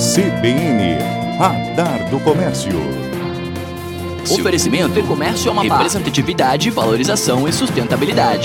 CBN, Radar do Comércio. Oferecimento e comércio é uma representatividade, valorização e sustentabilidade.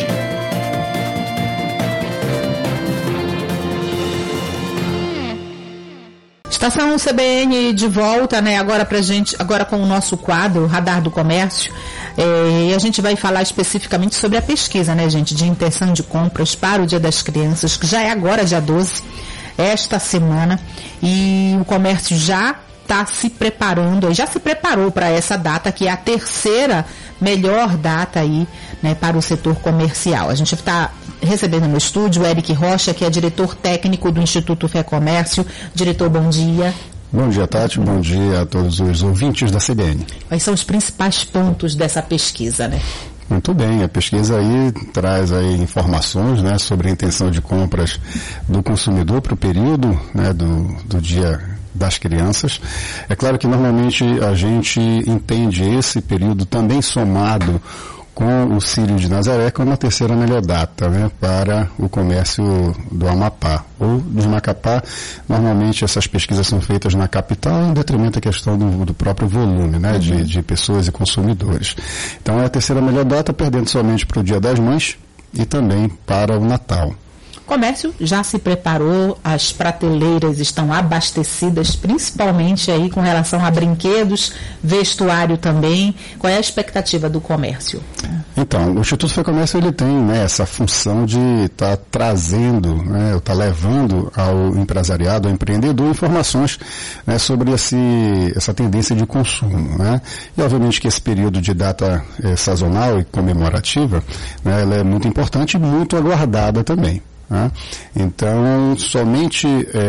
Estação CBN de volta, né? Agora com o nosso quadro Radar do Comércio. E a gente vai falar especificamente sobre a pesquisa, né, gente, de intenção de compras para o Dia das Crianças, que já é agora, dia 12, esta semana, e o comércio já está se preparando, já se preparou para essa data, que é a terceira melhor data aí, né, para o setor comercial. A gente está recebendo no estúdio o Eric Rocha, que é diretor técnico do Instituto Fé Comércio. Diretor, bom dia. Bom dia, Tati. Bom dia a todos os ouvintes da CBN. Quais são os principais pontos dessa pesquisa, né? Muito bem, a pesquisa aí traz aí informações, né, sobre a intenção de compras do consumidor para o período, né, do Dia das Crianças. É claro que normalmente a gente entende esse período também somado com o Círio de Nazaré como a terceira melhor data, né, para o comércio do Amapá ou de Macapá. Normalmente essas pesquisas são feitas na capital em detrimento da questão do próprio volume, né, de pessoas e consumidores. Então é a terceira melhor data, perdendo somente para o Dia das Mães e também para o Natal. O comércio já se preparou, as prateleiras estão abastecidas, principalmente aí com relação a brinquedos, vestuário também. Qual é a expectativa do comércio? Então, o Instituto Fé Comércio ele tem, né, essa função de estar trazendo, né, estar levando ao empresariado, ao empreendedor, informações, né, sobre essa tendência de consumo, né? E obviamente que esse período de data sazonal e comemorativa, né, ela é muito importante e muito aguardada também. Então, somente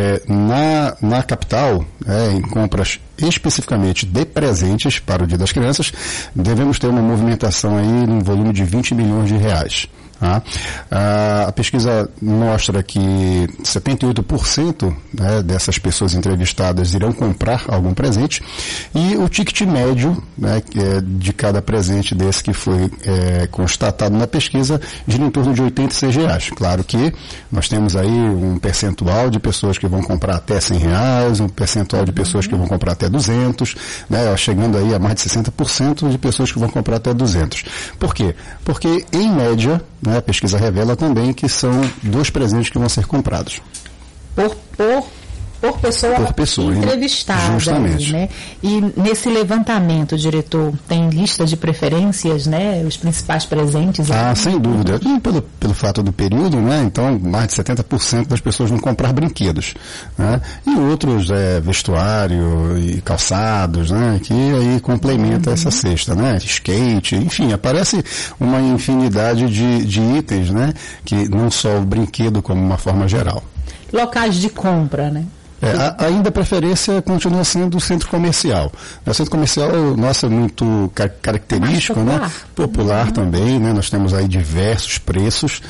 na capital, em compras especificamente de presentes para o Dia das Crianças, devemos ter uma movimentação aí no volume de 20 milhões de reais. A pesquisa mostra que 78%, né, dessas pessoas entrevistadas irão comprar algum presente, e o ticket médio, né, de cada presente desse que foi constatado na pesquisa gira em torno de R$86. Claro que nós temos aí um percentual de pessoas que vão comprar até R$100, um percentual de pessoas que vão comprar até 200, né, chegando aí a mais de 60% de pessoas que vão comprar até 200. Por quê? Porque, em média, a pesquisa revela também que são 2 presentes que vão ser comprados. Por pessoa entrevistada. Justamente. Né? E nesse levantamento, diretor, tem lista de preferências, né? Os principais presentes? Sem dúvida. E pelo fato do período, né? Então, mais de 70% das pessoas vão comprar brinquedos, né? E outros, vestuário e calçados, né? Que aí complementa essa cesta, né? Skate, enfim, aparece uma infinidade de itens, né? Que não só o brinquedo como uma forma geral. Locais de compra, né? Ainda a preferência continua sendo o centro comercial. O centro comercial nosso é muito característico, né? Popular também, né? Nós temos aí diversos preços.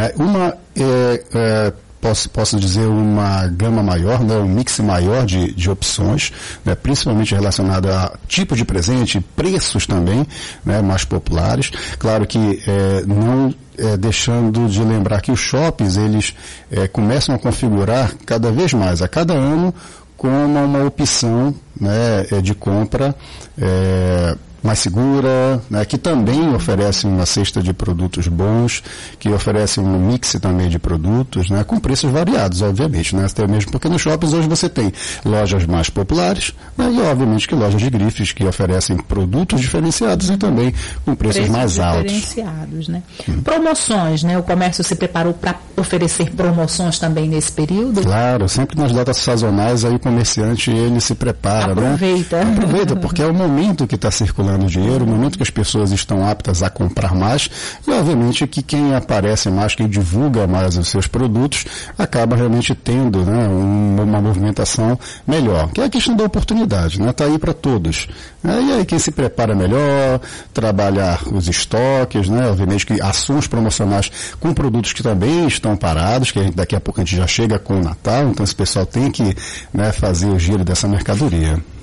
Posso dizer uma gama maior, né, um mix maior de opções, né, principalmente relacionado a tipo de presente, preços também, né, mais populares. Claro que não deixando de lembrar que os shoppings eles começam a configurar cada vez mais, a cada ano, como uma opção, né, de compra mais segura, né, que também oferece uma cesta de produtos bons, que oferece um mix também de produtos, né, com preços variados, obviamente, né, até mesmo porque nos shoppings hoje você tem lojas mais populares, né, e obviamente que lojas de grifes que oferecem produtos diferenciados e também com preços mais altos. Diferenciados, né? Promoções, né? O comércio se preparou para oferecer promoções também nesse período? Claro, sempre nas datas sazonais aí o comerciante ele se prepara, aproveita, né? Aproveita, porque é o momento que está circulando dinheiro, o momento que as pessoas estão aptas a comprar mais, e obviamente que quem aparece mais, quem divulga mais os seus produtos, acaba realmente tendo, né, uma movimentação melhor, que é a questão da oportunidade, né? Está aí para todos. E aí quem se prepara melhor, trabalhar os estoques, né? Obviamente que ações promocionais com produtos que também estão parados, que daqui a pouco a gente já chega com o Natal, então esse pessoal tem que, né, fazer o giro dessa mercadoria.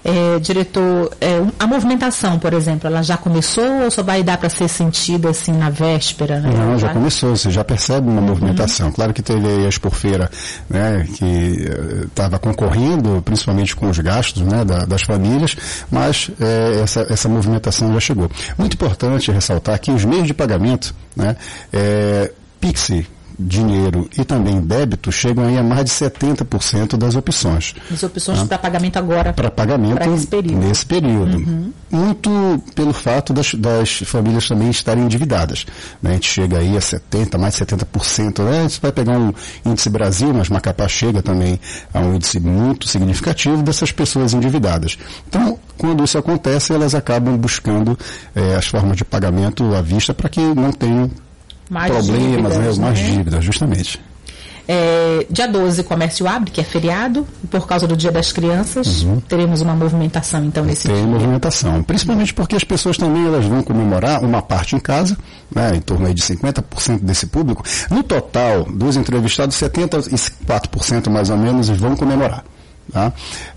Diretor, a movimentação, por exemplo, ela já começou ou só vai dar para ser sentida assim na véspera? Né? Não, já começou, você já percebe uma movimentação. Claro que teve aí a Expofeira, né, que estava concorrendo, principalmente com os gastos, né, das famílias, mas essa movimentação já chegou. Muito importante ressaltar que os meios de pagamento, né, Pix, dinheiro e também débito chegam aí a mais de 70% das opções. As opções para pagamento agora. Para pagamento nesse período. Muito pelo fato das famílias também estarem endividadas. Né? A gente chega aí a 70%, mais de 70%. Né? Você vai pegar um índice Brasil, mas Macapá chega também a um índice muito significativo dessas pessoas endividadas. Então, quando isso acontece, elas acabam buscando as formas de pagamento à vista para que não tenham mais problemas, dívidas, mais dívidas, justamente. Dia 12, comércio abre, que é feriado, e por causa do Dia das Crianças, teremos uma movimentação, então, nesse dia. Tem movimentação, principalmente porque as pessoas também elas vão comemorar uma parte em casa, né, em torno aí de 50% desse público. No total, dos entrevistados, 74% mais ou menos vão comemorar. Tá?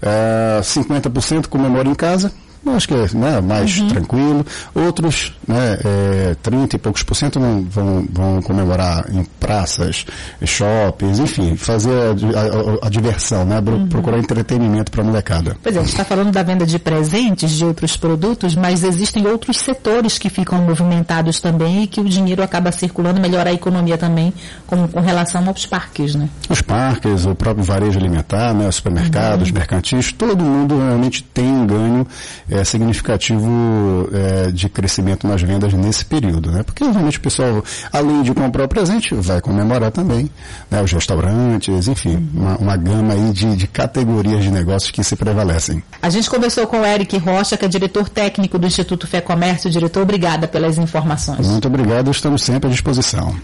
50% comemoram em casa, acho que é mais tranquilo. Outros, 30 e poucos por cento vão comemorar em praças, shoppings, enfim, fazer a diversão, né? Procurar entretenimento para a molecada. Pois é, a gente está falando da venda de presentes, de outros produtos, mas existem outros setores que ficam movimentados também e que o dinheiro acaba circulando, melhora a economia também com relação aos parques, né? Os parques, o próprio varejo alimentar, né? Os supermercados, mercantis, todo mundo realmente tem um ganho significativo de crescimento nas vendas nesse período, né? Porque realmente o pessoal, além de comprar o presente, vai comemorar também, né? Os restaurantes, enfim, uma gama aí de categorias de negócios que se prevalecem. A gente conversou com o Eric Rocha, que é diretor técnico do Instituto Fé Comércio. Diretor, obrigada pelas informações. Muito obrigado, estamos sempre à disposição.